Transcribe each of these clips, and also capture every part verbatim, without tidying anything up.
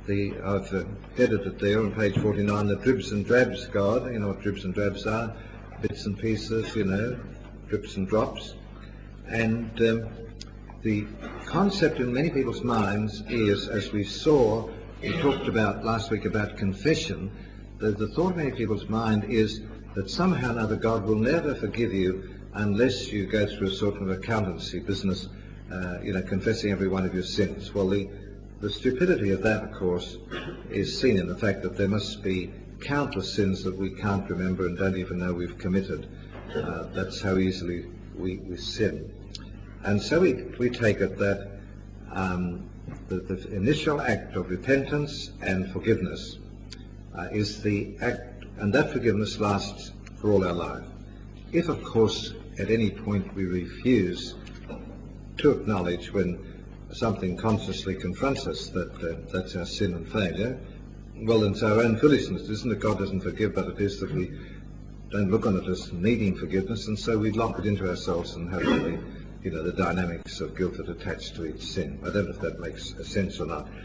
the, I've uh, headed it there on page forty-nine, the dribs and drabs God. You know what dribs and drabs are? Bits and pieces, you know, drips and drops. And um, the concept in many people's minds is, as we saw, we talked about last week about confession, the, the thought in many people's mind is that somehow or other God will never forgive you unless you go through a sort of accountancy business, uh, you know, confessing every one of your sins. Well, the, the stupidity of that, of course, is seen in the fact that there must be countless sins that we can't remember and don't even know we've committed. Uh, that's how easily we, we sin. And so we, we take it that um, the, the initial act of repentance and forgiveness uh, is the act, and that forgiveness lasts for all our life. If, of course, at any point we refuse to acknowledge when something consciously confronts us that uh, that's our sin and failure, well, then it's our own foolishness. It isn't that God doesn't forgive, but it is that we don't look on it as needing forgiveness, and so we lock it into ourselves and have the, you know, the dynamics of guilt that attach to each sin. I don't know if that makes sense or not.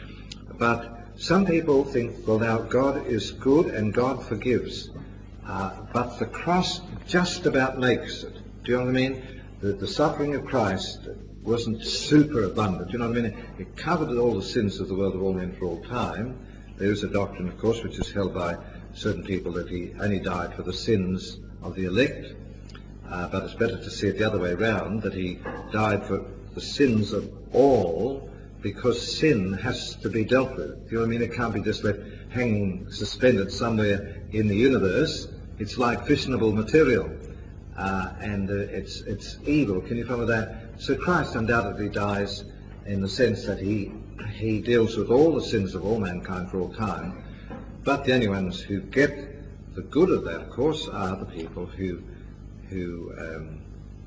But some people think, well, now God is good and God forgives, uh, but the cross just about makes it. Do you know what I mean? The, the suffering of Christ wasn't super abundant. Do you know what I mean? It covered all the sins of the world of all men for all time. There is a doctrine, of course, which is held by certain people that he only died for the sins of the elect, uh, but it's better to see it the other way around, that he died for the sins of all, because sin has to be dealt with. Do you know what I mean? It can't be just left hanging suspended somewhere in the universe. It's like fissionable material, uh, and uh, it's it's evil. Can you follow that? So Christ undoubtedly dies in the sense that he he deals with all the sins of all mankind for all time, but the only ones who get the good of that, of course, are the people who who um,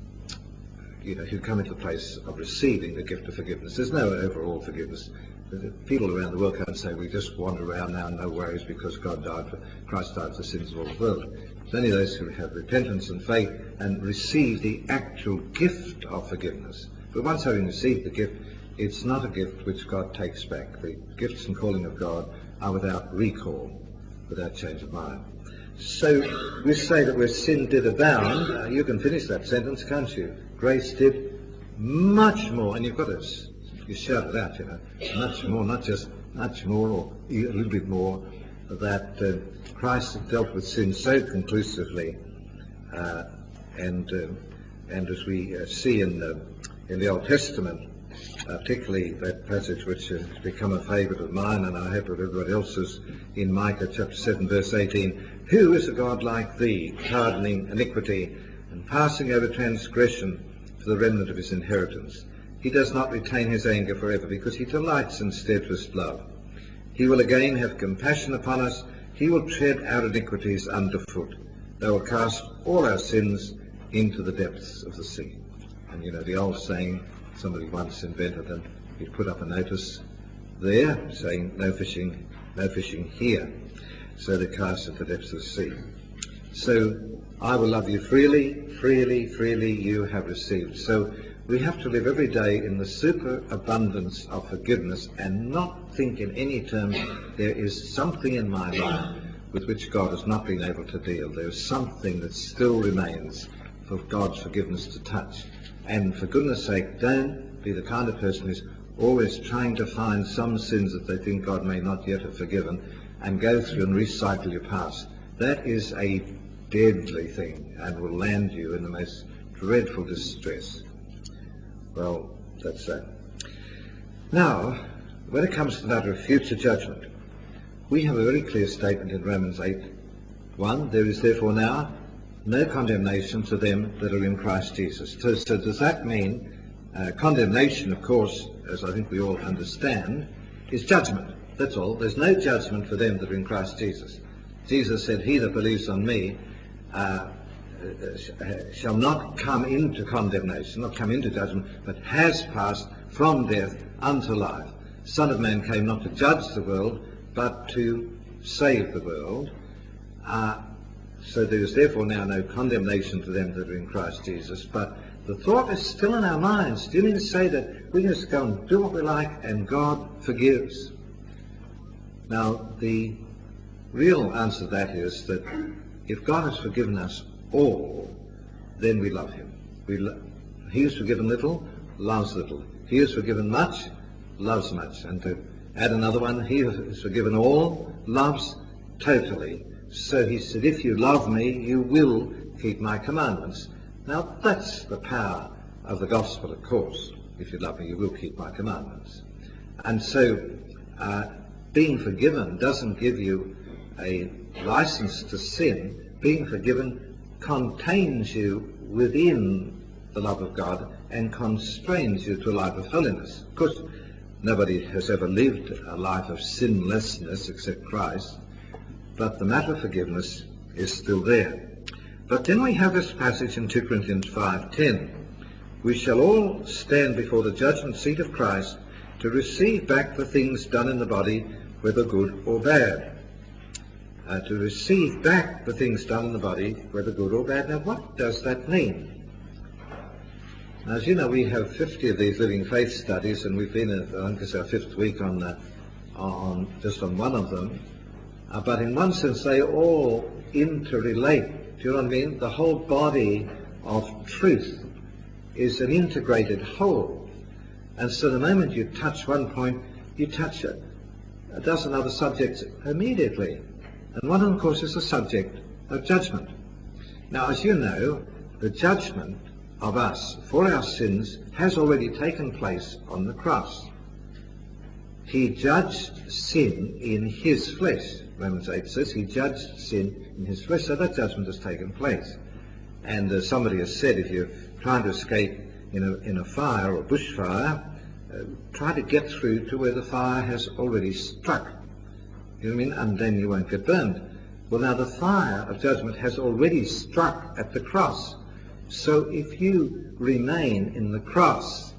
you know who come into the place of receiving the gift of forgiveness. There's no overall forgiveness. People around the world can't say we just wander around now, no worries, because God died for Christ died for the sins of all the world. It's only those who have repentance and faith and receive the actual gift of forgiveness. But once having received the gift, it's not a gift which God takes back. The gifts and calling of God are without recall, without change of mind. So we say that where sin did abound, uh, you can finish that sentence, can't you? Grace did much more, and you've got to you shout it out, you know, much more, not just much more or a little bit more, that uh, Christ had dealt with sin so conclusively, uh, and uh, and as we uh, see in the in the Old Testament, uh, particularly that passage which has become a favourite of mine, and I hope of everybody else's, in Micah chapter seven, verse eighteen. Who is a God like thee, pardoning iniquity and passing over transgression for the remnant of his inheritance? He does not retain his anger forever, because he delights in steadfast love. He will again have compassion upon us. He will tread our iniquities underfoot. They will cast all our sins into the depths of the sea. And you know the old saying, somebody once invented, and he put up a notice there saying, no fishing, no fishing here. So they cast into the depths of the sea. So I will love you freely, freely, freely you have received. So we have to live every day in the superabundance of forgiveness and not think in any terms there is something in my life with which God has not been able to deal. There is something that still remains for God's forgiveness to touch. And for goodness sake, don't be the kind of person who's always trying to find some sins that they think God may not yet have forgiven and go through and recycle your past. That is a deadly thing and will land you in the most dreadful distress. Well, that's that. Now, when it comes to the matter of future judgment, we have a very clear statement in Romans eight one. There is therefore now no condemnation to them that are in Christ Jesus. So, so does that mean uh, condemnation, of course, as I think we all understand, is judgment. That's all. There's no judgment for them that are in Christ Jesus. Jesus said, he that believes on me uh, shall not come into condemnation, not come into judgment, but has passed from death unto life. Son of Man came not to judge the world, but to save the world. Uh, so there is therefore now no condemnation to them that are in Christ Jesus. But the thought is still in our minds. Do you mean to say that we just go and do what we like and God forgives? Now, the real answer to that is that if God has forgiven us all, then we love him. We lo- he who's forgiven little, loves little. He who's forgiven much, loves much. And to add another one, he who is forgiven all, loves totally. So he said, if you love me, you will keep my commandments. Now, that's the power of the gospel, of course. If you love me, you will keep my commandments. And so, uh, being forgiven doesn't give you a license to sin. Being forgiven contains you within the love of God and constrains you to a life of holiness. Of course, nobody has ever lived a life of sinlessness except Christ, but the matter of forgiveness is still there. But then we have this passage in two Corinthians five ten. We shall all stand before the judgment seat of Christ to receive back the things done in the body, whether good or bad. Uh, to receive back the things done in the body, whether good or bad. Now, what does that mean? Now, as you know, we have fifty of these living faith studies, and we've been, at, I think it's our fifth week on, uh, on just on one of them. Uh, but in one sense, they all interrelate. Do you know what I mean? The whole body of truth is an integrated whole. And so the moment you touch one point, you touch a, a dozen other subjects immediately. And one of them, of course, is the subject of judgment. Now, as you know, the judgment of us for our sins has already taken place on the cross. He judged sin in his flesh. Romans eight says he judged sin in his flesh, so that judgment has taken place. And uh, somebody has said, if you're trying to escape in a, in a fire or bushfire, uh, try to get through to where the fire has already struck. You know what I mean? And then you won't get burned. Well, now the fire of judgment has already struck at the cross. So if you remain in the cross,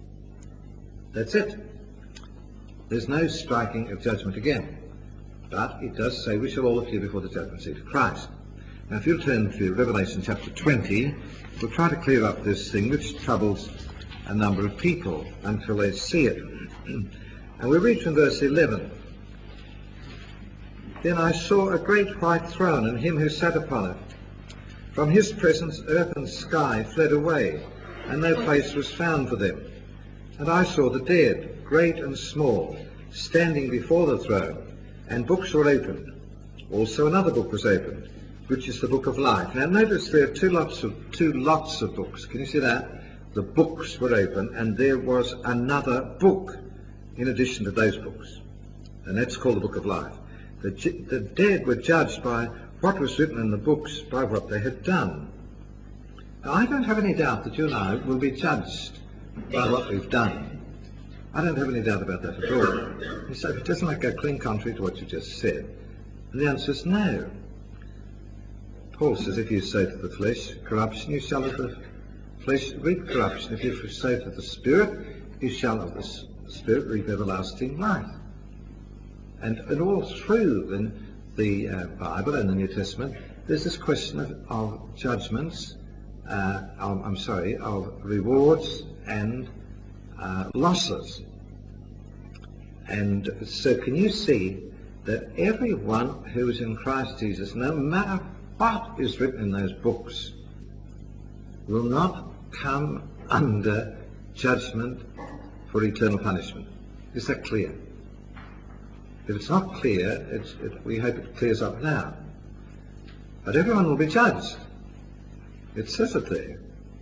that's it. There's no striking of judgment again. But it does say we shall all appear before the judgment seat of Christ. Now if you'll turn to Revelation chapter twenty, we'll try to clear up this thing which troubles a number of people until they see it. And we read from verse eleven. Then I saw a great white throne and him who sat upon it. From his presence earth and sky fled away, and no place was found for them. And I saw the dead, great and small, standing before the throne, and books were opened. Also another book was opened, which is the book of life. Now notice there are two lots of two lots of books. Can you see that? The books were open, and there was another book in addition to those books, and that's called the book of life. The, the dead were judged by what was written in the books, by what they had done. Now, I don't have any doubt that you and I will be judged by what we've done. I don't have any doubt about that at all. So doesn't that go clean contrary to what you just said? And the answer is no. Paul says, if you sow to the flesh corruption, you shall of the flesh reap corruption. If you sow to the Spirit, you shall of the Spirit reap everlasting life. And, and all through the, the uh, Bible and the New Testament, there's this question of, of judgments, uh, of, I'm sorry, of rewards and uh, losses. And so can you see that everyone who is in Christ Jesus, no matter what is written in those books, will not come under judgment for eternal punishment? Is that clear? If it's not clear, it's, it, we hope it clears up now. But everyone will be judged. It says it there.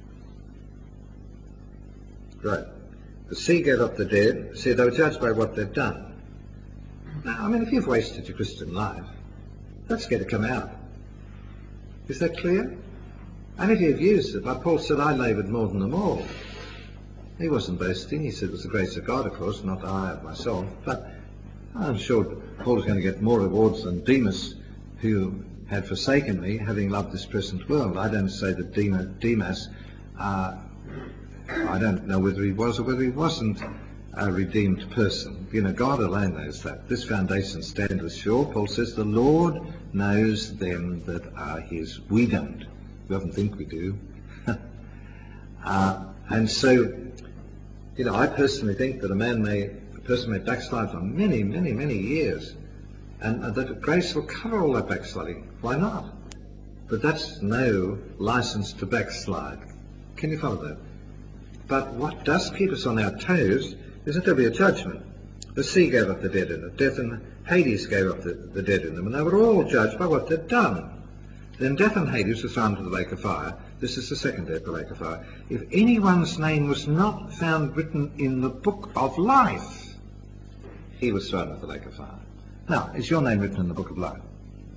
Right. The sea gave up the dead. See, they were judged by what they've done. Now, I mean, if you've wasted your Christian life, that's going to come out. Is that clear? And if you've used it, like Paul said, I laboured more than them all. He wasn't boasting. He said it was the grace of God, of course, not I of myself. But I'm sure Paul is going to get more rewards than Demas, who had forsaken me, having loved this present world. I don't say that Demas, uh, I don't know whether he was or whether he wasn't a redeemed person. You know, God alone knows that. This foundation standeth sure. Paul says, the Lord knows them that are his. We don't. We often think we do. uh, and so, you know, I personally think that a man may, a person may backslide for many, many, many years, and, and that grace will cover all that backsliding. Why not? But that's no license to backslide. Can you follow that? But what does keep us on our toes is that there'll be a judgment. The sea gave up the dead in it. Death and Hades gave up the, the dead in them. And they were all judged by what they'd done. Then death and Hades were thrown into the lake of fire. This is the second death, the lake of fire. If anyone's name was not found written in the book of life, he was thrown into the lake of fire. Now, is your name written in the book of life?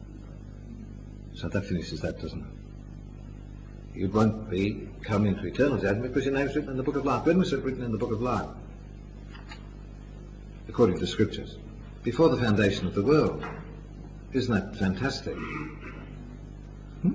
So that finishes that, doesn't it? You won't be come into eternal judgment because your name's written in the book of life. When was it written in the book of life? According to the scriptures. Before the foundation of the world. Isn't that fantastic? Hmm?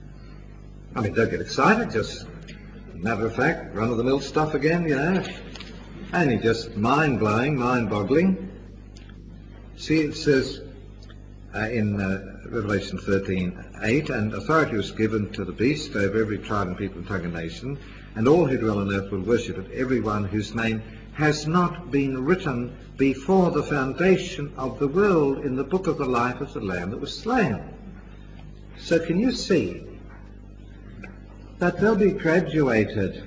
I mean, don't get excited, just matter of fact, run-of-the-mill stuff again, you know. Only just mind-blowing, mind-boggling. See, it says uh, in uh, Revelation thirteen eight, and authority was given to the beast over every tribe and people and tongue and nation, and all who dwell on earth will worship it, everyone whose name has not been written before the foundation of the world in the book of the life of the Lamb that was slain. So can you see that there'll be graduated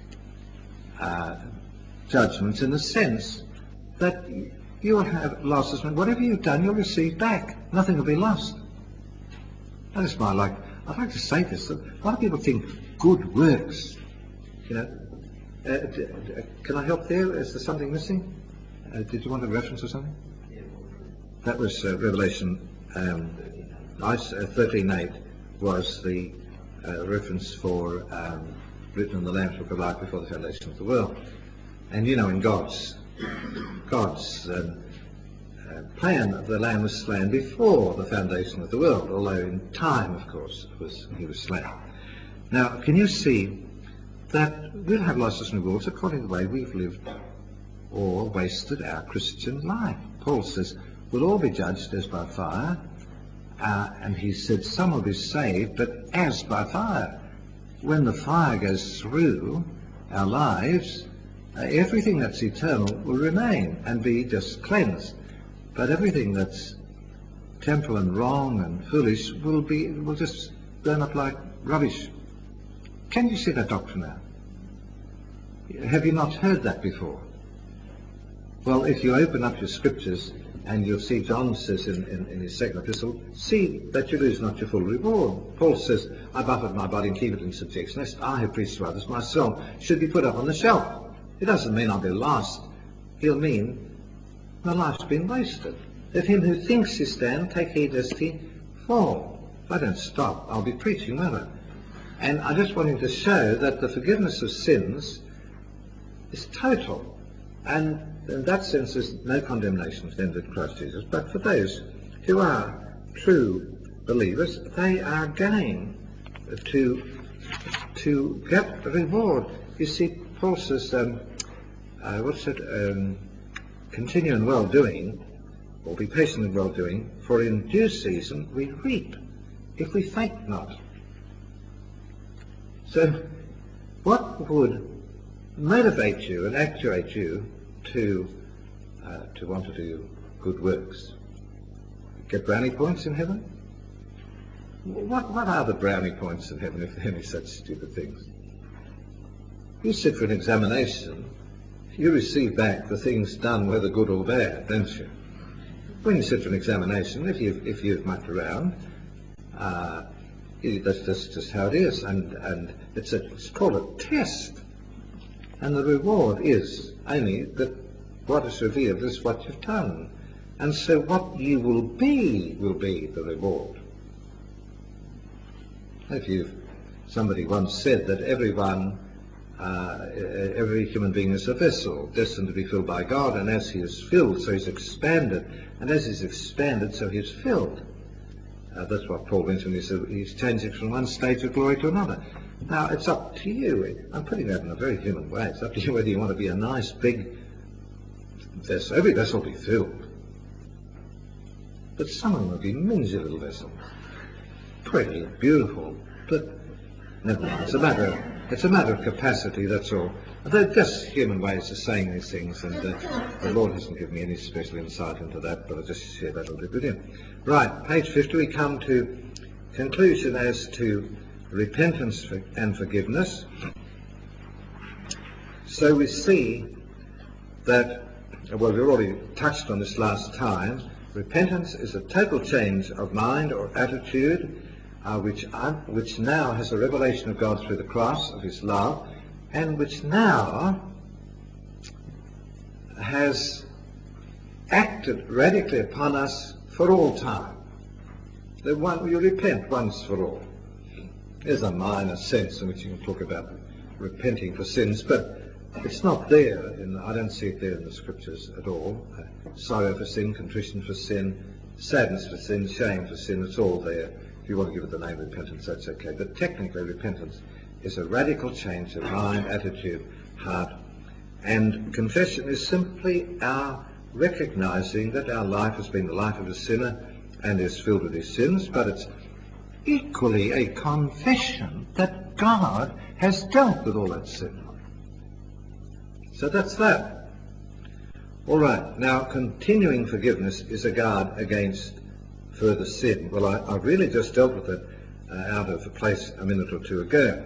uh, judgments in the sense that you'll have losses, and whatever you've done you'll receive back. Nothing will be lost. That is my like. I'd like to say this. A lot of people think good works. You know, uh, d- d- can I help there? Is there something missing? Uh, did you want a reference or something? That was uh, Revelation um, thirteen eight was the uh, reference for um, written in the Lamb's Book of Life before the foundation of the world. And you know, in God's God's um, uh, plan, the Lamb was slain before the foundation of the world, although in time, of course, it was, he was slain. Now, can you see that we'll have losses and rewards according to the way we've lived or wasted our Christian life? Paul says we'll all be judged as by fire, uh, and he said some will be saved, but as by fire. When the fire goes through our lives, uh, everything that's eternal will remain and be just cleansed, but everything that's temporal and wrong and foolish will be will just burn up like rubbish. Can you see that doctrine now? Have you not heard that before? Well, if you open up your scriptures and you'll see John says in, in, in his second epistle, see that you lose not your full reward. Paul says, I buffet my body and keep it in subjection, lest I who preach to others myself should be put up on the shelf. It doesn't mean I'll be lost. He'll mean my life's been wasted. Let him who thinks he stand take heed lest he fall. If I don't stop, I'll be preaching, won't I? And I just wanted to show that the forgiveness of sins is total. And in that sense, there's no condemnation for them in Christ Jesus. But for those who are true believers, they are going to to get the reward. You see, Paul says, um, uh, what's it? Um, continue in well-doing, or be patient in well-doing, for in due season we reap, if we faint not. So, what would motivate you and actuate you to uh, to want to do good works? Get brownie points in heaven? What what are the brownie points in heaven if there are any such stupid things? You sit for an examination, you receive back the things done, whether good or bad, don't you? When you sit for an examination, if you've if you've mucked around, uh, that's just, just how it is, and and it's a, it's called a test. And the reward is only that what is revealed is what you've done. And so what you will be will be the reward. If you've, somebody once said that everyone, uh, every human being is a vessel destined to be filled by God, and as he is filled, so he's expanded, and as he's expanded, so he's filled. Uh, that's what Paul means when he said he's changing from one stage of glory to another. Now, it's up to you. I'm putting that in a very human way. It's up to you whether you want to be a nice, big vessel. Every vessel will be filled. But some of them will be mingy little vessels. Pretty, beautiful, but never mind. It's a matter of It's a matter of capacity, that's all. They're just human ways of saying these things, and uh, the Lord hasn't given me any special insight into that, but I'll just share that a little bit with you. Right, page fifty, we come to conclusion as to repentance and forgiveness. So we see that, well, we've already touched on this last time. Repentance is a total change of mind or attitude, uh, which, uh, which now has a revelation of God through the cross, of his love, and which now has acted radically upon us for all time. The one, you repent once for all. There's a minor sense in which you can talk about repenting for sins, but it's not there. In, I don't see it there in the scriptures at all. Uh, sorrow for sin, contrition for sin, sadness for sin, shame for sin, it's all there. If you want to give it the name repentance, that's okay. But technically, repentance is a radical change of mind, attitude, heart. And confession is simply our recognizing that our life has been the life of a sinner and is filled with his sins, but it's equally a confession that God has dealt with all that sin. So that's that. All right, now continuing forgiveness is a guard against further sin. Well, I, I really just dealt with it uh, out of the place a minute or two ago.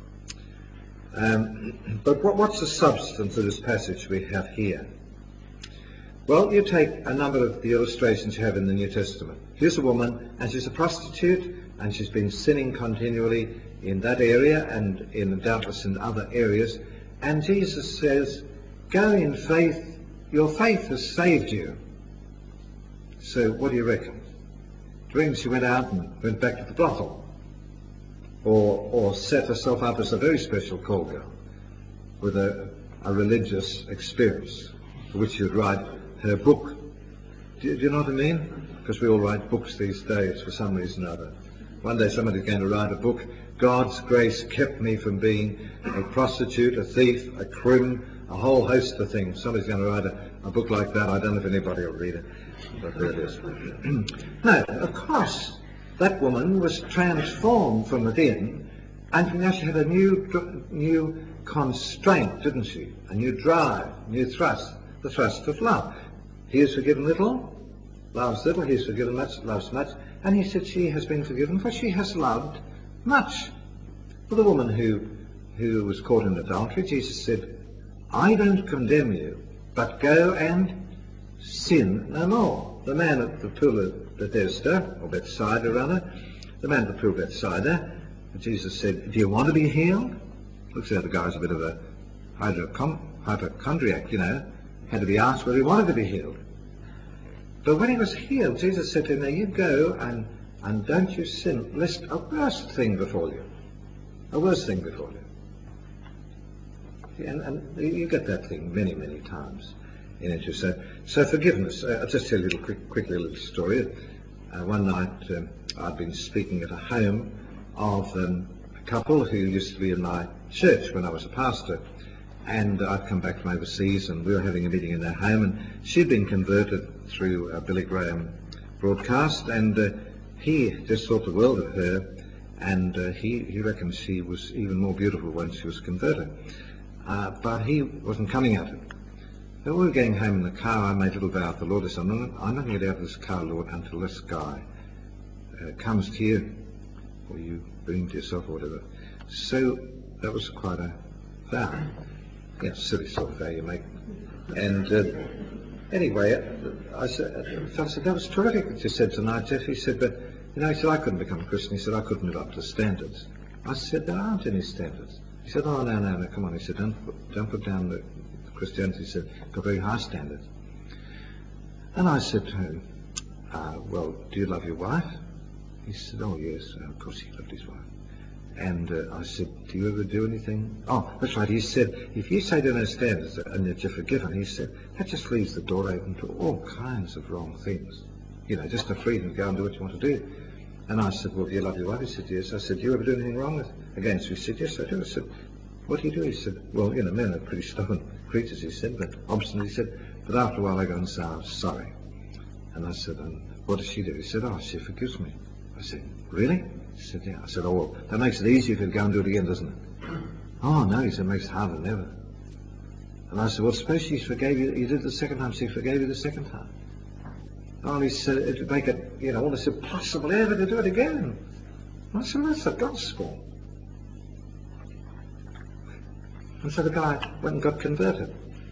Um, but what, what's the substance of this passage we have here? Well, you take a number of the illustrations you have in the New Testament. Here's a woman, and she's a prostitute, and she's been sinning continually in that area and in doubtless in other areas. And Jesus says, go in faith, your faith has saved you. So what do you reckon? Do you reckon she went out and went back to the brothel? Or, or set herself up as a very special call girl with a, a religious experience for which you'd write her book? Do, do you know what I mean? Because we all write books these days for some reason or other. One day somebody's going to write a book, God's grace kept me from being a prostitute, a thief, a crim, a whole host of things. Somebody's going to write a, a book like that. I don't know if anybody will read it, but there it is. No, of course, that woman was transformed from within, and now she had a new, new constraint, didn't she? A new drive, new thrust, the thrust of love. He is forgiven little, loves little, he is forgiven much, loves much. And he said she has been forgiven, for she has loved much. For the woman who, who was caught in adultery, Jesus said, I don't condemn you, but go and sin no more. The man at the pool of Bethesda, or Bethsaida rather, the man at the pool of Bethsaida, Jesus said, do you want to be healed? Looks like the guy's a bit of a hypochondriac, you know, had to be asked whether he wanted to be healed. But when he was healed, Jesus said to him, now you go and, and don't you sin, lest a worse thing befall you. A worse thing befall you. And, and you get that thing many, many times in it. So, so forgiveness. Uh, I'll just tell you a little quick, quickly a little story. Uh, one night um, I'd been speaking at a home of um, a couple who used to be in my church when I was a pastor. And I'd come back from overseas, and we were having a meeting in their home, and she'd been converted through a Billy Graham broadcast, and uh, he just thought the world of her, and uh, he, he reckoned she was even more beautiful when she was converted. Uh, but he wasn't coming at it. So we were going home in the car. I made a little vow to the Lord. I said, I'm not, I'm not going to get out of this car, Lord, until this guy uh, comes to you, or you bring to yourself, or whatever. So that was quite a vow. Yeah, silly sort of vow you make. And uh, anyway, I said, I said, that was terrific what you said tonight, Jeff. He said, but, you know, he said, I couldn't become a Christian. He said, I couldn't live up to standards. I said, there aren't any standards. He said, oh, no, no, no, come on. He said, don't put, don't put down the Christianity. He said, got very high standards. And I said to him, uh, well, do you love your wife? He said, oh, yes, uh, of course he loved his wife. And uh, I said, do you ever do anything? Oh, that's right. He said, if you say there are no standards and that you're forgiven, he said, that just leaves the door open to all kinds of wrong things. You know, just the freedom to go and do what you want to do. And I said, well, do you love your wife? He said, yes. I said, do you ever do anything wrong with against her? He said, yes, I do. I said, what do you do? He said, well, you know, men are pretty stubborn creatures, he said, but obstinate. He said, but after a while I go and say, I'm sorry. And I said, and what does she do? He said, oh, she forgives me. I said, really? He said, yeah. I said, oh, well, that makes it easier if you go and do it again, doesn't it? Oh no, he said, it makes it harder than ever. And I said, well, suppose she forgave you, you did it the second time, she forgave you the second time. Oh, and he said, it would make it, you know, almost impossible ever to do it again. And I said, well, that's the gospel. And so the guy went and got converted.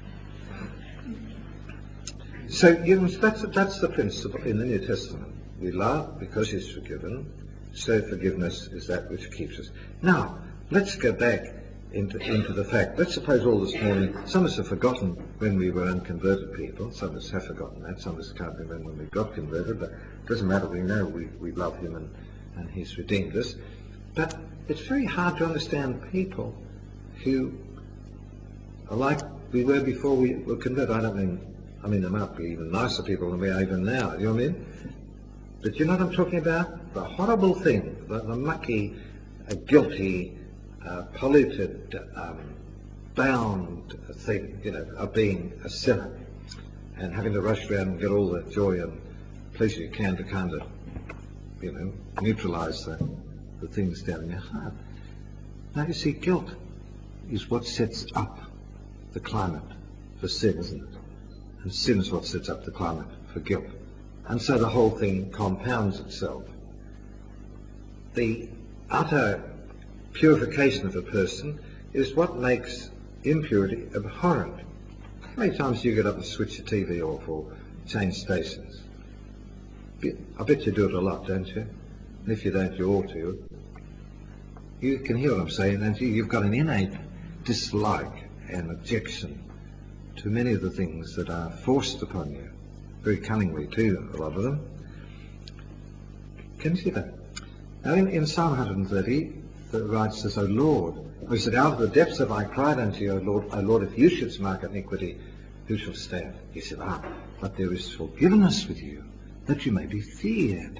So, you know, that's, that's the principle in the New Testament. We love because he's forgiven, so forgiveness is that which keeps us. Now, let's go back into, into the fact. Let's suppose all this morning, some of us have forgotten when we were unconverted people. Some of us have forgotten that. Some of us can't remember when we got converted, but it doesn't matter. We know we, we love him and, and he's redeemed us. But it's very hard to understand people who are like we were before we were converted. I don't mean, I mean, there might be even nicer people than we are even now. You know what I mean? But you know what I'm talking about? The horrible thing, the, the mucky, uh, guilty, uh, polluted, um, bound thing, you know, of being a sinner and having to rush around and get all the joy and pleasure you can to kind of, you know, neutralize the, the things down in your heart. Now you see, guilt is what sets up the climate for sin, isn't it? And sin is what sets up the climate for guilt. And so the whole thing compounds itself. The utter purification of a person is what makes impurity abhorrent. How many times do you get up and switch your T V off or change stations? I bet you do it a lot, don't you? And if you don't, you ought to. You can hear what I'm saying, don't you? You've got an innate dislike and objection to many of the things that are forced upon you. Very cunningly too, a lot of them. Can you see that? Now in, in Psalm one thirty, the writer says, O Lord, he said, out of the depths have I cried unto you, O Lord, O Lord, if you should smite iniquity, who shall stand? He said, ah, but there is forgiveness with you, that you may be feared.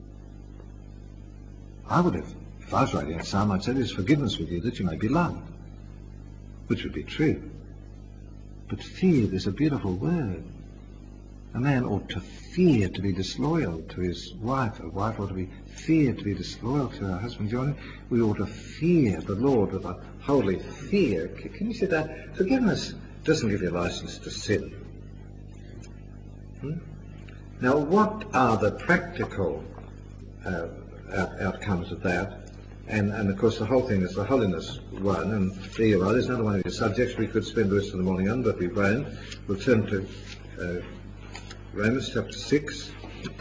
I would have, if I was writing a psalm, I'd say there is forgiveness with you, that you may be loved, which would be true. But feared is a beautiful word. A man ought to fear to be disloyal to his wife. A wife ought to be feared to be disloyal to her husband. You know, we ought to fear the Lord with a holy fear. Can you see that? Forgiveness doesn't give you license to sin. Hmm? Now, what are the practical uh, out- outcomes of that? And, and of course, the whole thing is the holiness one. And there you are. There's another one of your subjects we could spend the rest of the morning on, but we won't. We'll turn to Uh, Romans chapter six,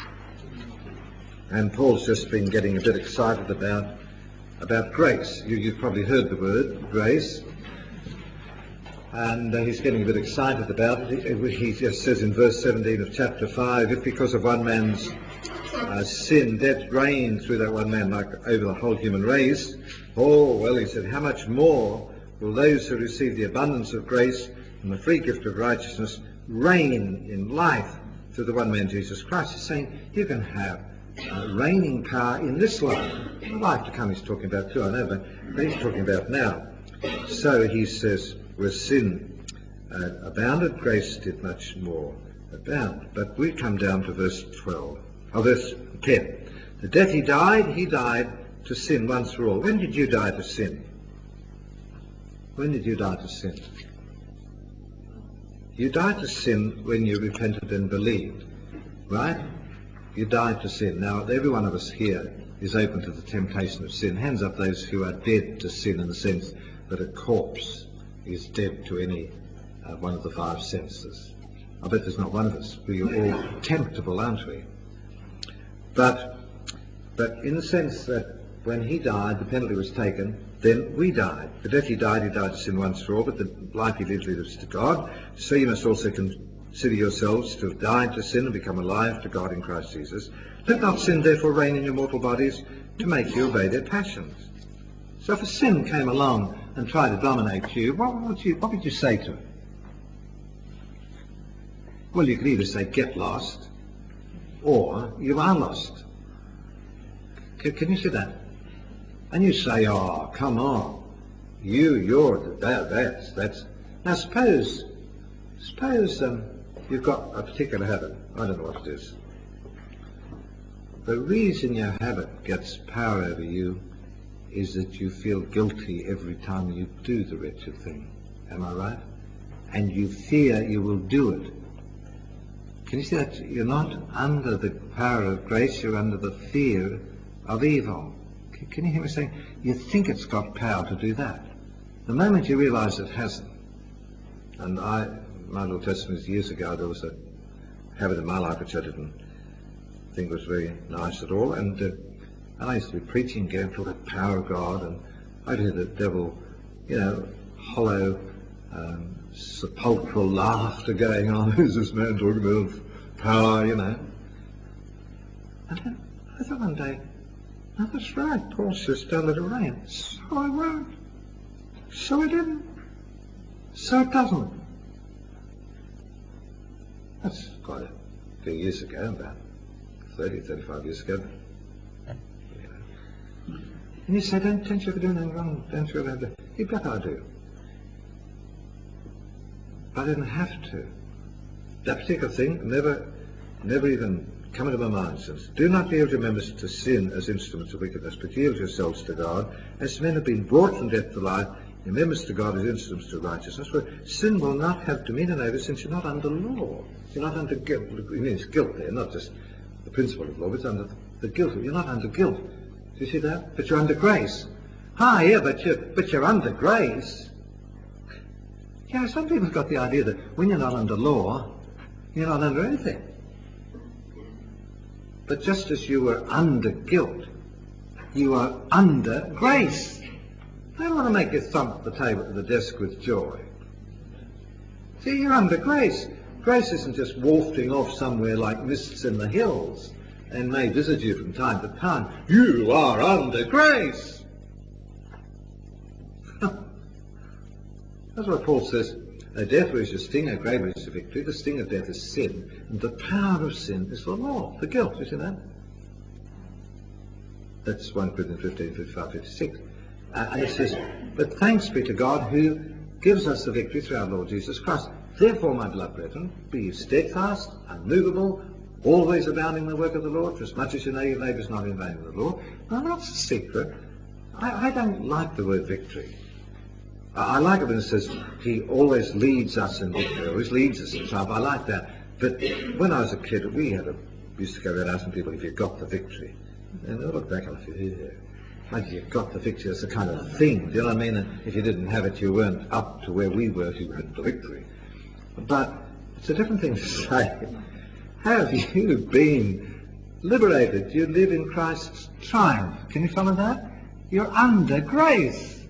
and Paul's just been getting a bit excited about about grace. You, you've probably heard the word grace, and uh, he's getting a bit excited about it. He, he just says in verse seventeen of chapter five, if because of one man's uh, sin death reigned through that one man like over the whole human race, oh well, he said, how much more will those who receive the abundance of grace and the free gift of righteousness reign in life through the one man Jesus Christ? He's saying you can have uh, reigning power in this life. The life to come he's talking about too, I know, but, but he's talking about now. So he says, where sin uh, abounded, grace did much more abound. But we come down to verse twelve, or verse ten. The death he died, he died to sin once for all. When did you die to sin? When did you die to sin? You died to sin when you repented and believed, right? You died to sin. Now, every one of us here is open to the temptation of sin. Hands up those who are dead to sin, in the sense that a corpse is dead to any uh, one of the five senses. I bet there's not one of us. We're all temptable, aren't we? But, but in the sense that when he died, the penalty was taken, then we died. The death he died, he died to sin once for all, but the life he lives, he lives to God. So you must also consider yourselves to have died to sin and become alive to God in Christ Jesus. Let not sin therefore reign in your mortal bodies to make you obey their passions. So if a sin came along and tried to dominate you, what would you, what would you say to it? Well, you could either say, get lost, or you are lost. Can, can you see that? And you say, oh, come on, you, you're, that, that's, that's. Now suppose, suppose um, you've got a particular habit. I don't know what it is. The reason your habit gets power over you is that you feel guilty every time you do the wretched thing. Am I right? And you fear you will do it. Can you see that? You're not under the power of grace, you're under the fear of evil. Can you hear me saying, you think it's got power to do that? The moment you realize it hasn't, and I, my little testimony is years ago, there was a habit in my life which I didn't think was very nice at all, and, uh, and I used to be preaching, going through the power of God, and I'd hear the devil, you know, hollow, um, sepulchral laughter going on. Who's this man talking about power, you know? And then I thought one day, no, that's right, Paul says, don't let it rain. So I won't. So it didn't. So it doesn't. That's quite a few years ago, about thirty, thirty-five years ago. You know. And you say, don't, don't you ever do anything wrong? Don't you ever do? You bet I do. I didn't have to. That particular thing never, never even come into my mind since. Do not yield your members to sin as instruments of wickedness, but yield yourselves to God. As men have been brought from death to life, your members to God as instruments to righteousness. For sin will not have dominion over, since you're not under law. You're not under guilt. It means guilt there, not just the principle of law, but it's under the guilt. You're not under guilt. Do you see that? But you're under grace. Ah, yeah, but you're, but you're under grace. Yeah, some people have got the idea that when you're not under law, you're not under anything. But just as you were under guilt, you are under grace. I don't want to make you thump the table at the desk with joy. See, you're under grace. Grace isn't just wafting off somewhere like mists in the hills and may visit you from time to time. You are under grace. That's what Paul says. Uh, death is your sting, a grave is your victory. The sting of death is sin, and the power of sin is the law, the guilt. You see that? That's First Corinthians fifteen, fifty-five, fifty-six. Uh, and it says, but thanks be to God who gives us the victory through our Lord Jesus Christ. Therefore, my beloved brethren, be you steadfast, unmovable, always abounding in the work of the Lord, for as much as you know your labour is not in vain in the Lord. Now, that's a secret. I, I don't like the word victory. I, I like it when it says he always leads us in victory, always leads us in triumph. I like that. But when I was a kid, we had a, used to go around asking people if you got the victory. And I look back and I feel, yeah. Like you got the victory, it's a kind of thing, do you know what I mean? And if you didn't have it, you weren't up to where we were if you had the victory. But it's a different thing to say, have you been liberated? You live in Christ's triumph. Can you follow that? You're under grace.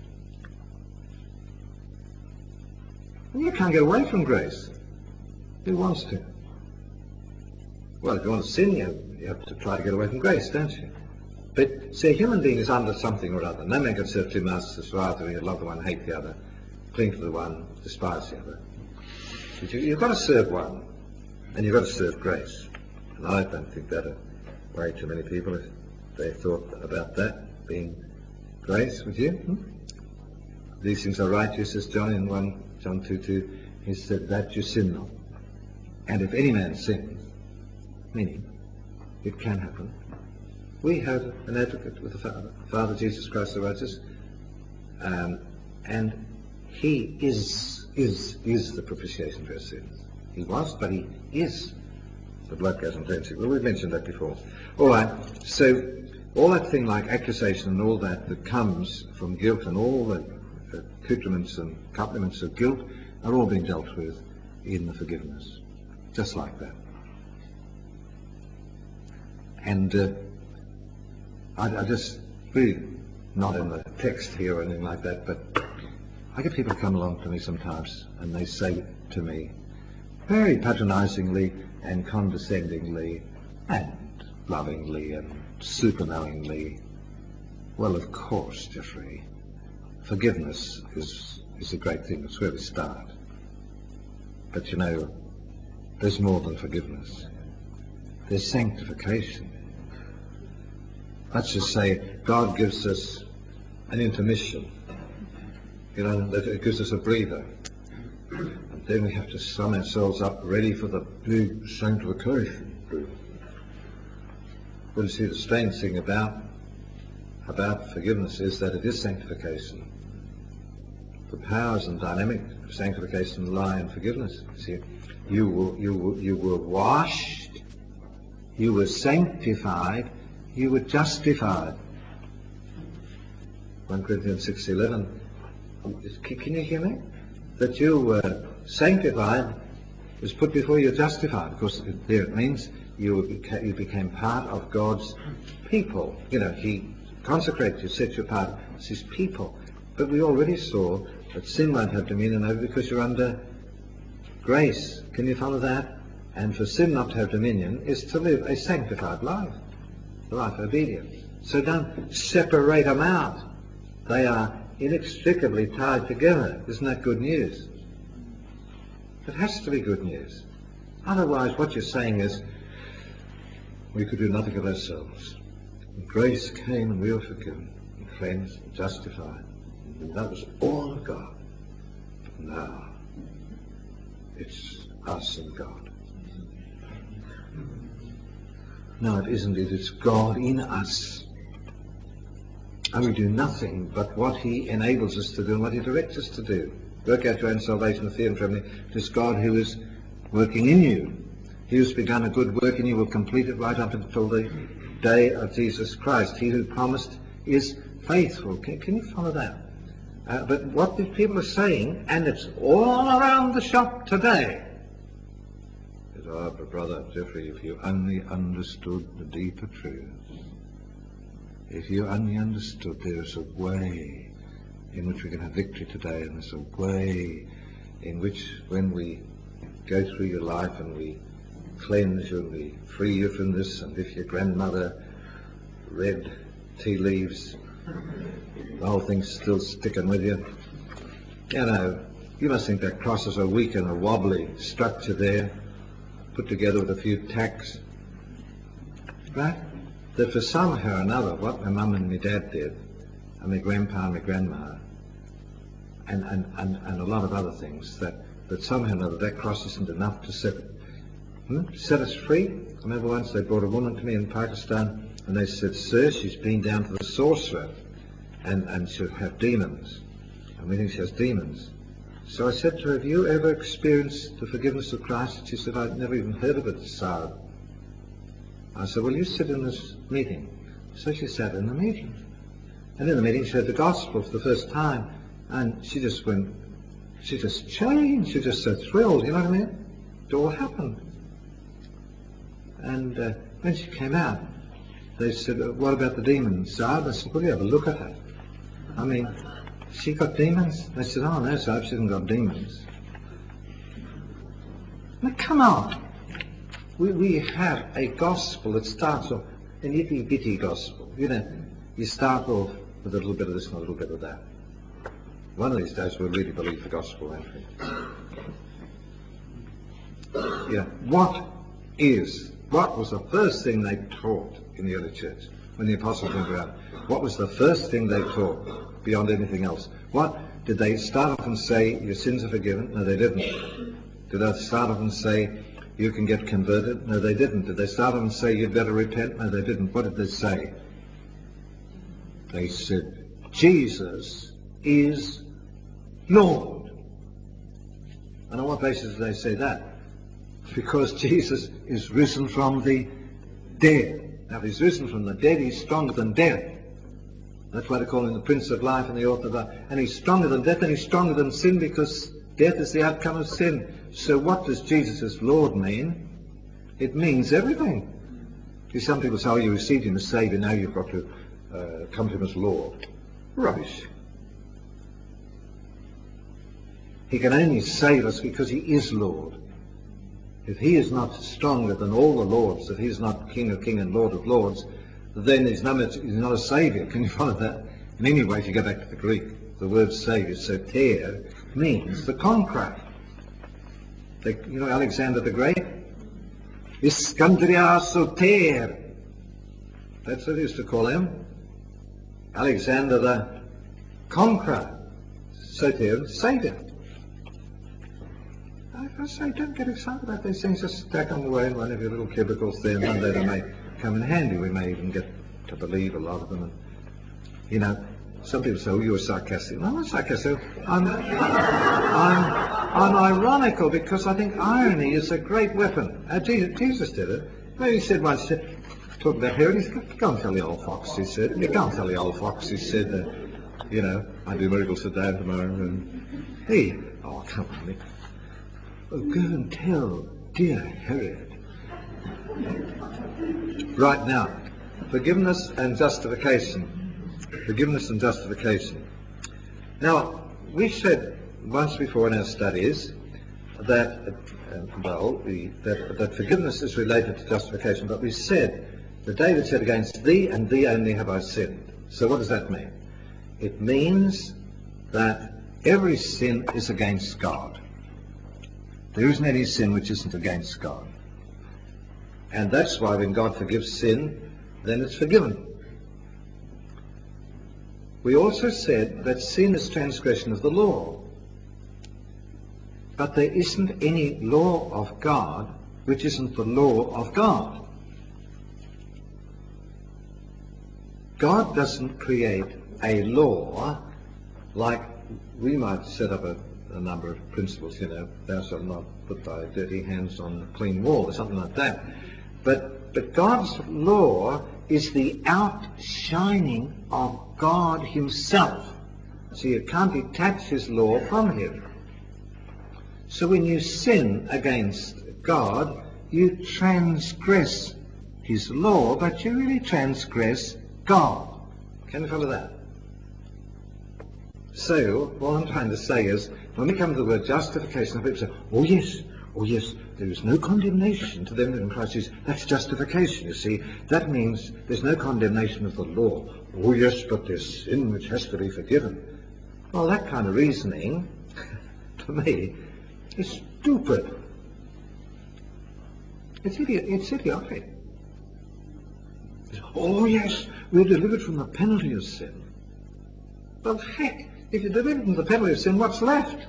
And you can't get away from grace. Who wants to? Well, if you want to sin, you, you have to try to get away from grace, don't you? But, see, a human being is under something or other. No man can serve two masters, for either you love the one, hate the other, cling to the one, despise the other. But you, you've got to serve one, and you've got to serve grace. And I don't think that way too many people, if they thought about that, being grace, would you? Hmm? These things are right, says John in First John two two. He said that you sin not. And if any man sins, meaning it can happen, we have an advocate with the Father, Father Jesus Christ the righteous, um, and he is is is the propitiation for our sins. He was, but he is. The blood goes on cleansing. Well, we've mentioned that before. All right, so all that thing like accusation and all that that comes from guilt and all the accoutrements and accompaniments of guilt are all being dealt with in the forgiveness, just like that. And uh, I, I just really, not in the text here or anything like that, but I get people to come along to me sometimes and they say to me, very patronizingly and condescendingly and lovingly and super knowingly, well, of course, Jeffrey, forgiveness is, is a great thing. It's where we start. But you know, there's more than forgiveness. There's sanctification. Let's just say God gives us an intermission. You know, that it gives us a breather. And then we have to sum ourselves up ready for the big sanctification. Well, you see, the strange thing about about forgiveness is that it is sanctification. The powers and dynamic of sanctification lie in forgiveness. See, you were, you were, you were washed, you were sanctified, you were justified. First Corinthians six eleven. Can you hear me? That you were sanctified was put before you justified. Of course, there it means you became, you became part of God's people. You know, He consecrated you, set you apart as His people. But we already saw that sin won't have dominion over you because you're under grace. Can you follow that? And for sin not to have dominion is to live a sanctified life, a life of obedience. So don't separate them out. They are inextricably tied together. Isn't that good news? It has to be good news. Otherwise, what you're saying is, we could do nothing of ourselves. And grace came and we were forgiven, and cleansed, and justified. And that was all of God. But now, it's us and God. No, it isn't it. It's God in us. And we do nothing but what He enables us to do and what He directs us to do. Work out your own salvation with fear and trembling. It is God who is working in you. He who's begun a good work in you will complete it right up until the day of Jesus Christ. He who promised is faithful. Can, can you follow that? Uh, but what these people are saying, and it's all around the shop today, is, oh, but Brother Jeffrey, if you only understood the deeper truths, if you only understood there's a way in which we can have victory today, and there's a way in which when we go through your life and we cleanse you and we free you from this, and if your grandmother read tea leaves, the whole thing's still sticking with you. You know, you must think that cross is a weak and a wobbly structure there, put together with a few tacks. Right? That for somehow or another, what my mum and my dad did, and my grandpa and my grandma, and, and, and, and a lot of other things, that, that somehow or another that cross isn't enough to set, hmm, set us free. I remember once they brought a woman to me in Pakistan, and they said, sir, she's been down to the sorcerer, and, and she'll have demons. And we think she has demons. So I said to her, have you ever experienced the forgiveness of Christ? She said, I'd never even heard of it, sir. I said, well, you sit in this meeting. So she sat in the meeting. And in the meeting she heard the gospel for the first time. And she just went, she just changed. She was just so thrilled, you know what I mean? It all happened. And uh, when she came out, they said, what about the demons, Saab? I said, well, you have a look at her. I mean, she got demons? They said, oh, no, Saab, she hasn't got demons. Now, come on. We, we have a gospel that starts off, an itty-bitty gospel. You know, you start off with a little bit of this and a little bit of that. One of these days we'll really believe the gospel, won't we? Yeah. What is, what was the first thing they taught in the early church when the apostles went around? What was the first thing they taught beyond anything else? What, did they start off and say, your sins are forgiven? No, they didn't. Did they start off and say, you can get converted? No, they didn't. Did they start off and say, you'd better repent? No, they didn't. What did they say? They said, Jesus is Lord. And on what basis did they say that? Because Jesus is risen from the dead. Now, if he's risen from the dead, he's stronger than death. That's why they call him the Prince of Life and the Author of Life. And he's stronger than death, and he's stronger than sin, because death is the outcome of sin. So what does Jesus as Lord mean? It means everything. See, some people say, oh, you received him as Saviour, now you've got to uh, come to him as Lord. Rubbish. He can only save us because he is Lord. If he is not stronger than all the lords, if he is not King of Kings and Lord of Lords, then he's not, he's not a Saviour. Can you follow that? And anyway, if you go back to the Greek, the word Saviour, soter, means the conqueror. The, you know Alexander the Great? Iskandria soter. That's what they used to call him. Alexander the Conqueror. Soter, Saviour. I say, don't get excited about these things. Just stack them away in one of your little cubicles there, and one day they may come in handy. We may even get to believe a lot of them. And You know, some people say, oh, you're sarcastic. No, I'm not sarcastic. I'm, I'm, I'm ironical because I think irony is a great weapon. Uh, Jesus, Jesus did it. Well, he said once, uh, talking about Herod, he said, go and tell the old fox, he said. You can't tell the old fox, he said, uh, you know, I do miracles today and tomorrow. And he, oh, come on, Nick. Oh, go and tell dear Herod. Right now, forgiveness and justification. Forgiveness and justification. Now, we said once before in our studies that, uh, well, the, that, that forgiveness is related to justification, but we said that David said, against thee and thee only have I sinned. So what does that mean? It means that every sin is against God. There isn't any sin which isn't against God. And that's why when God forgives sin, then it's forgiven. We also said that sin is transgression of the law. But there isn't any law of God which isn't the law of God. God doesn't create a law like we might set up a, a number of principles, you know, thou shalt not put thy dirty hands on a clean wall or something like that. But, but God's law is the outshining of God himself. So you can't detach his law from him. So when you sin against God, you transgress his law, but you really transgress God. Can you follow that? So what I'm trying to say is, when we come to the word justification, people say, oh yes, oh yes, there is no condemnation to them in Christ Jesus. That's justification, you see. That means there's no condemnation of the law. Oh yes, but there's sin which has to be forgiven. Well, that kind of reasoning, to me, is stupid. It's, idiot, it's idiotic. Oh yes, we're delivered from the penalty of sin. Well, heck, if you're delivered from the penalty of sin, what's left?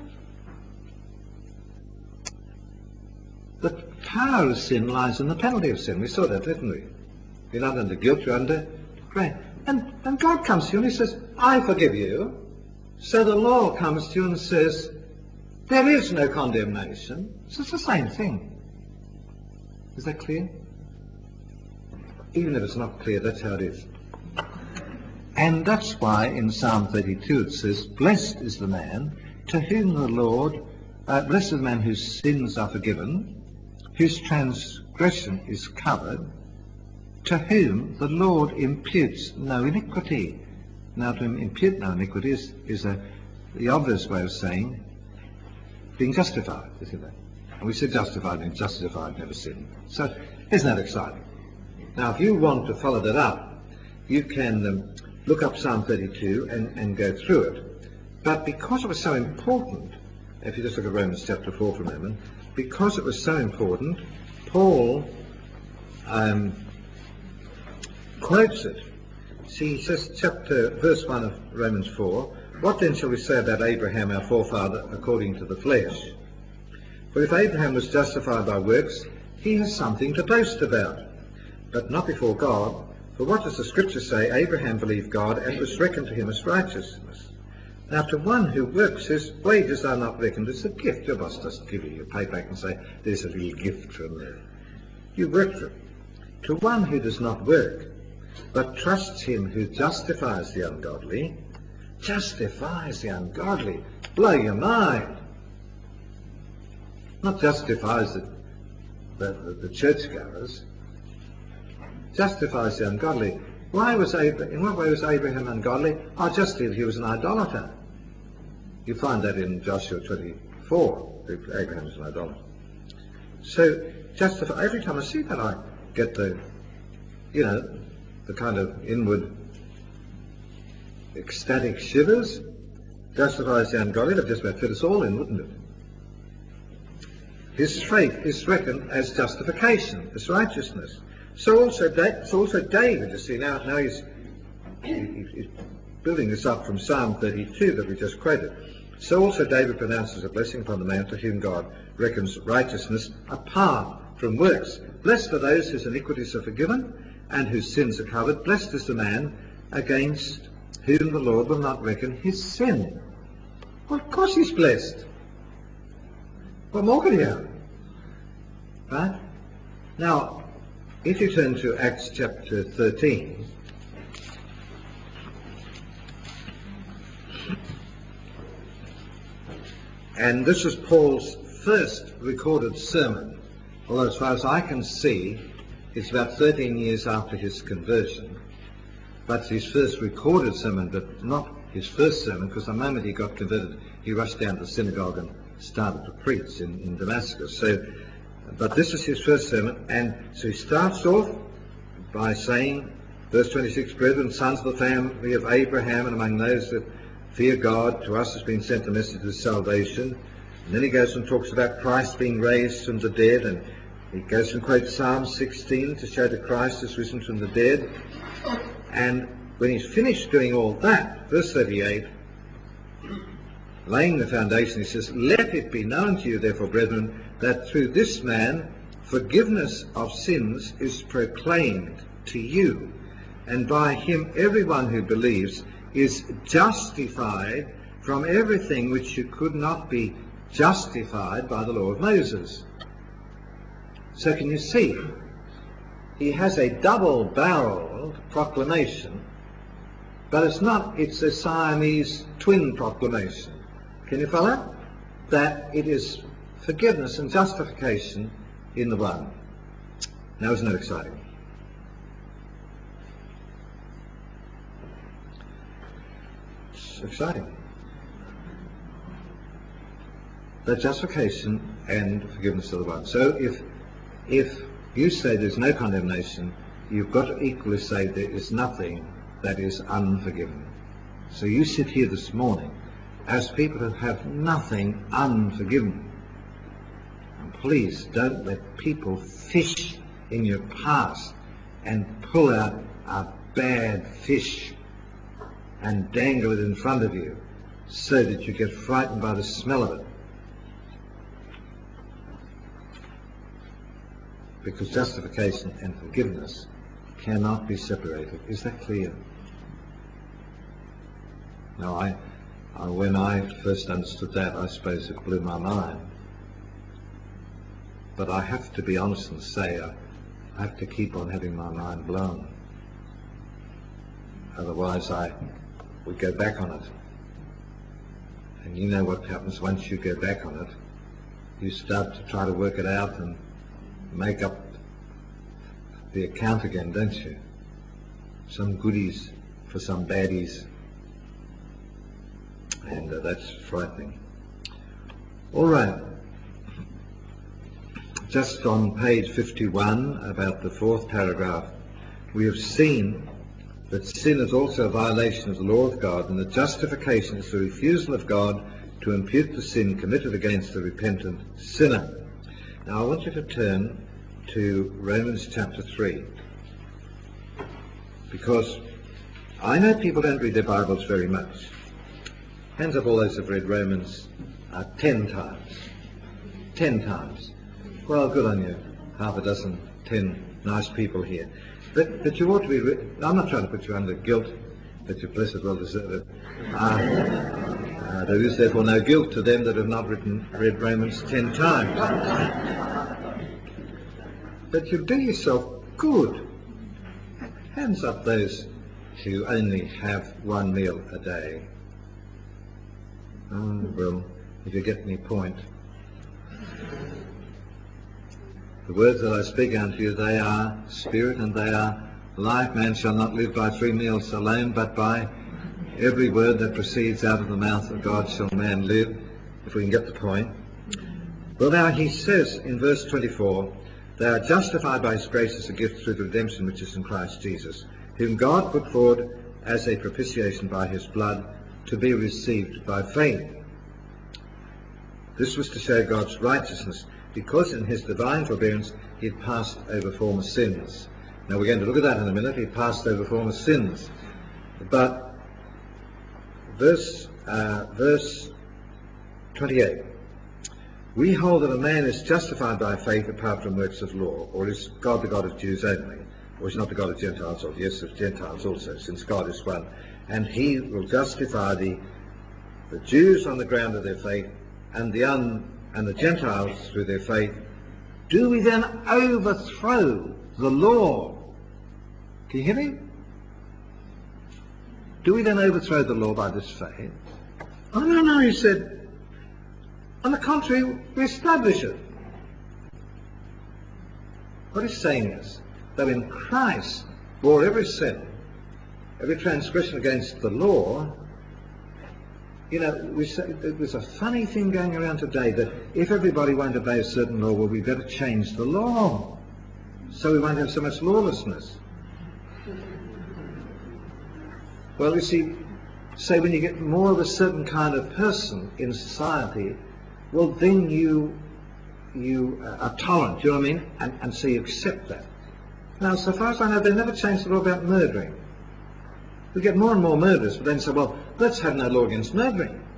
The power of sin lies in the penalty of sin. We saw that, didn't we? You're not under guilt, you're under grace. And, and God comes to you and he says, I forgive you. So the law comes to you and says, there is no condemnation. So it's the same thing. Is that clear? Even if it's not clear, that's how it is. And that's why in Psalm thirty-two it says, blessed is the man to whom the Lord, uh, blessed is the man whose sins are forgiven, whose transgression is covered, to whom the Lord imputes no iniquity. Now to impute no iniquity is, is a, the obvious way of saying being justified, isn't it? And we said justified means justified, never sinned. So isn't that exciting? Now if you want to follow that up, you can um, look up Psalm thirty-two and, and go through it. But because it was so important, if you just look at Romans chapter four for a moment, because it was so important, Paul um, quotes it. See, he says, chapter, verse one of Romans four, what then shall we say about Abraham, our forefather, according to the flesh? For if Abraham was justified by works, he has something to boast about, but not before God. For what does the Scripture say? Abraham believed God, and it was reckoned to him as righteousness. Now to one who works, his wages are not reckoned as a gift. Your boss doesn't give you your payback and say, there's a little gift from there. You work for it. To one who does not work, but trusts him who justifies the ungodly, justifies the ungodly, blow your mind. Not justifies the, the, the, the churchgoers, justifies the ungodly. Why was Abraham, in what way was Abraham ungodly? Oh, just that he was an idolater. You find that in Joshua twenty-four, Abraham is an idolater. So, justify, every time I see that I get the, you know, the kind of inward ecstatic shivers. Justifies the ungodly, that just about fit us all in, wouldn't it? His faith is reckoned as justification, as righteousness. So also, da- so also David, you see, now, now he's, he, he's building this up from Psalm thirty-two that we just quoted. So also David pronounces a blessing upon the man to whom God reckons righteousness apart from works. Blessed are those whose iniquities are forgiven and whose sins are covered. Blessed is the man against whom the Lord will not reckon his sin. Well, of course he's blessed. What more could he have? Right? Now, if you turn to Acts chapter thirteen, and this is Paul's first recorded sermon, although as far as I can see, it's about thirteen years after his conversion. But his first recorded sermon, but not his first sermon, because the moment he got converted, he rushed down to the synagogue and started to preach in, in Damascus. So, but this is his first sermon, and so he starts off by saying, verse twenty-six, brethren, sons of the family of Abraham, and among those that fear God, to us has been sent the message of salvation. And then he goes and talks about Christ being raised from the dead, and he goes and quotes Psalm sixteen to show that Christ is risen from the dead. And when he's finished doing all that, verse thirty-eight, laying the foundation, he says, let it be known to you, therefore, brethren, that through this man forgiveness of sins is proclaimed to you, and by him everyone who believes is justified from everything which you could not be justified by the law of Moses. So can you see, he has a double-barreled proclamation, but it's not, it's a Siamese twin proclamation. Can you follow? That it is forgiveness and justification in the one. Now, isn't that exciting? It's exciting. That justification and forgiveness of the one. So if if you say there's no condemnation, you've got to equally say there is nothing that is unforgiven. So you sit here this morning as people who have nothing unforgiven. And please don't let people fish in your past and pull out a bad fish and dangle it in front of you so that you get frightened by the smell of it. Because justification and forgiveness cannot be separated. Is that clear? Now, I, I, when I first understood that, I suppose it blew my mind. But I have to be honest and say, I, I have to keep on having my mind blown. Otherwise, I would go back on it. And you know what happens once you go back on it. You start to try to work it out and make up the account again, don't you? Some goodies for some baddies. And uh, that's frightening. All right. Just on page fifty-one, about the fourth paragraph, we have seen that sin is also a violation of the law of God, and that justification is the refusal of God to impute the sin committed against the repentant sinner. Now I want you to turn to Romans chapter three, because I know people don't read their Bibles very much. Hands up all those who have read Romans uh, ten times. Ten times. Well, good on you. Half a dozen, ten nice people here. But, but you ought to be... Re- I'm not trying to put you under guilt, but you're blessed well deserve it. Uh, uh, there is therefore no guilt to them that have not written, read Romans ten times. But you do yourself good. Hands up those who only have one meal a day. Oh, well, if you get any point. The words that I speak unto you, they are spirit and they are life. Man shall not live by three meals alone, but by every word that proceeds out of the mouth of God shall man live, if we can get the point. Well, now he says in verse twenty-four, they are justified by his grace as a gift through the redemption which is in Christ Jesus, whom God put forward as a propitiation by his blood to be received by faith. This was to show God's righteousness, because in his divine forbearance he had passed over former sins. Now we're going to look at that in a minute. He passed over former sins. But verse, uh, verse twenty-eight. We hold that a man is justified by faith apart from works of law, or is God the God of Jews only? or he's not the God of Gentiles, or yes, of Gentiles also, since God is one. And he will justify the, the Jews on the ground of their faith, and the, un, and the Gentiles through their faith. Do we then overthrow the law? Can you hear me? Do we then overthrow the law by this faith? Oh, no, no, he said. On the contrary, we establish it. What he's saying is that in Christ bore every sin, every transgression against the law. You know, we say, there's a funny thing going around today that if everybody won't obey a certain law, well, we better change the law so we won't have so much lawlessness. Well, you see, say when you get more of a certain kind of person in society, well, then you you are tolerant, you know what I mean? And, and so you accept that. Now, so far as I know, they never changed the law about murdering. We get more and more murders, but then say, well, let's have no law against murdering.